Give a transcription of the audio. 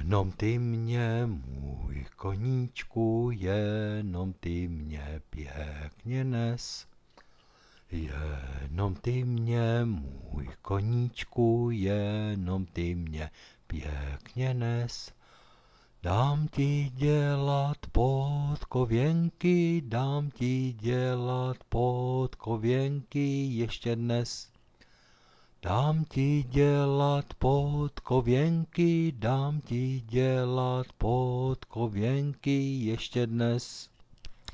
Jenom ty mě, můj koníčku, jenom ty mě pěkně nes. Jenom ty mě, můj koníčku, jenom ty mě pěkně nes. Dám ti dělat podkověnky, dám ti dělat podkověnky ještě dnes. Dám ti dělat podkověnky, dám ti dělat podkověnky ještě dnes.